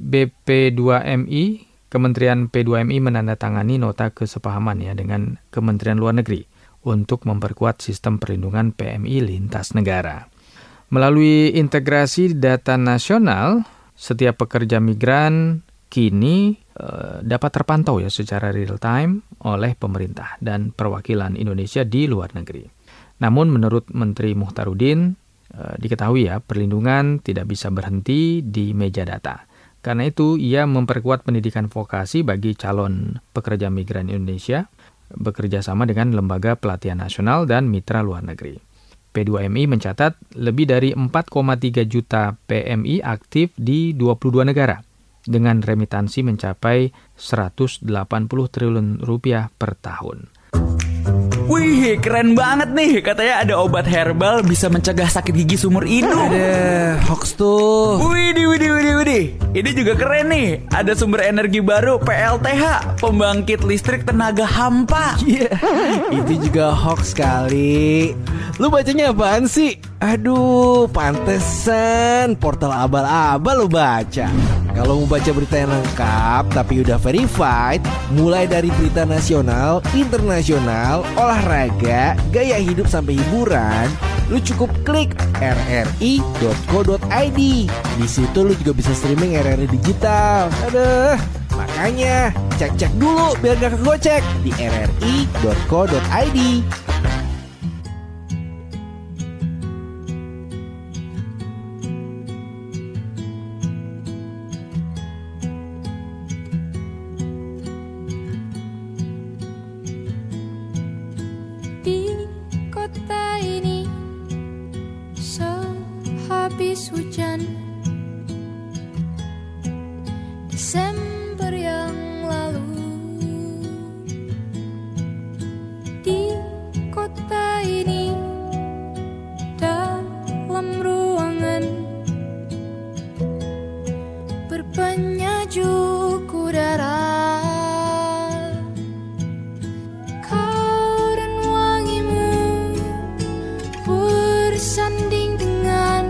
BP2MI, Kementerian P2MI menandatangani nota kesepahaman dengan Kementerian Luar Negeri untuk memperkuat sistem perlindungan PMI lintas negara. Melalui integrasi data nasional, setiap pekerja migran kini dapat terpantau secara real time oleh pemerintah dan perwakilan Indonesia di luar negeri. Namun menurut Menteri Mukhtaruddin, diketahui perlindungan tidak bisa berhenti di meja data. Karena itu, ia memperkuat pendidikan vokasi bagi calon pekerja migran Indonesia, bekerja sama dengan Lembaga Pelatihan Nasional dan mitra luar negeri. P2MI mencatat lebih dari 4,3 juta PMI aktif di 22 negara, dengan remitansi mencapai 180 triliun rupiah per tahun. Wih, keren banget nih. Katanya ada obat herbal bisa mencegah sakit gigi seumur hidup. Ada hoax tuh. Widih. Ini juga keren nih. Ada sumber energi baru PLTH, pembangkit listrik tenaga hampa. Itu juga hoax kali. Lu bacanya apaan sih? Aduh, pantesan portal abal-abal lu baca. Kalau mau baca berita yang lengkap tapi udah verified, mulai dari berita nasional, internasional, olahraga, gaya hidup sampai hiburan, lu cukup klik rri.co.id. Di situ lu juga bisa streaming RRI digital. Aduh, makanya cek-cek dulu biar gak kegocek di rri.co.id. Habis hujan Desember yang lalu, di kota ini dalam ruangan berpenyajuk udara, kau dan wangimu bersanding dengan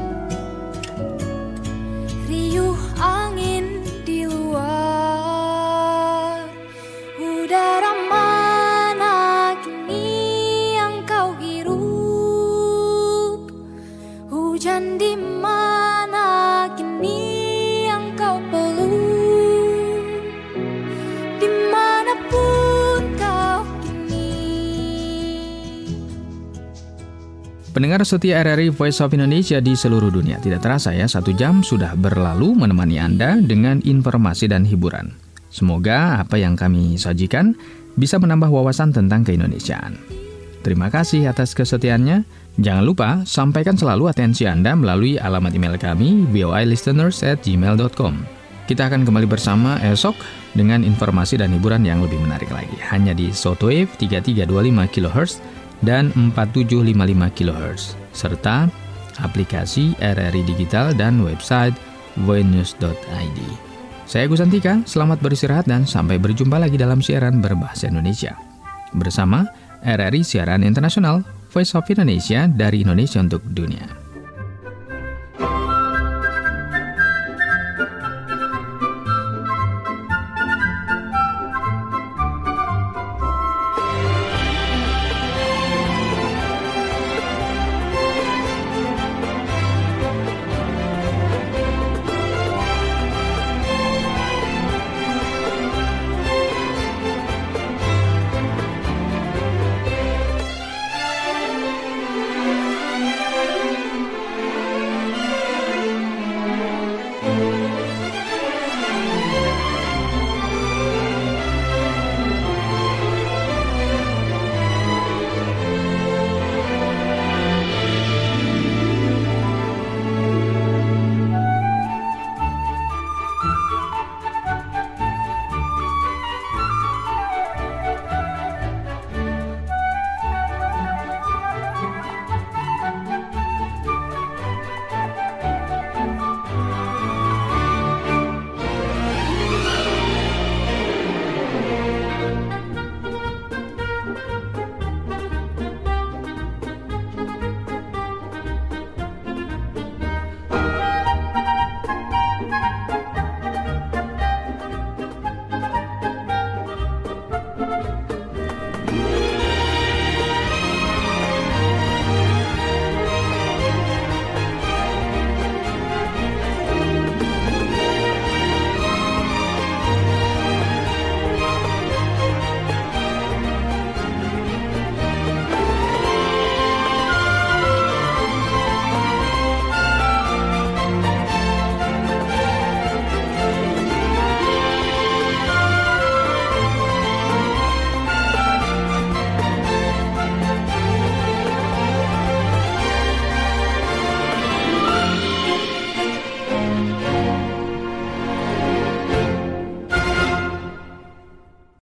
riuh angin di luar. Udara mana kini yang kau hirup? Hujan di mana kini yang kau peluk? Dimanapun kau kini. Pendengar setia RRI Voice of Indonesia di seluruh dunia, tidak terasa 1 jam sudah berlalu menemani Anda dengan informasi dan hiburan. Semoga apa yang kami sajikan bisa menambah wawasan tentang keindonesiaan. Terima kasih atas kesetiaannya. Jangan lupa sampaikan selalu atensi Anda melalui alamat email kami voilisteners@gmail.com. Kita akan kembali bersama esok dengan informasi dan hiburan yang lebih menarik lagi. Hanya di shortwave 3325 kHz dan 4755 kHz, serta aplikasi RRI Digital dan website voinews.id. Saya Gus Antika, selamat beristirahat dan sampai berjumpa lagi dalam siaran berbahasa Indonesia. Bersama RRI Siaran Internasional, Voice of Indonesia dari Indonesia untuk dunia.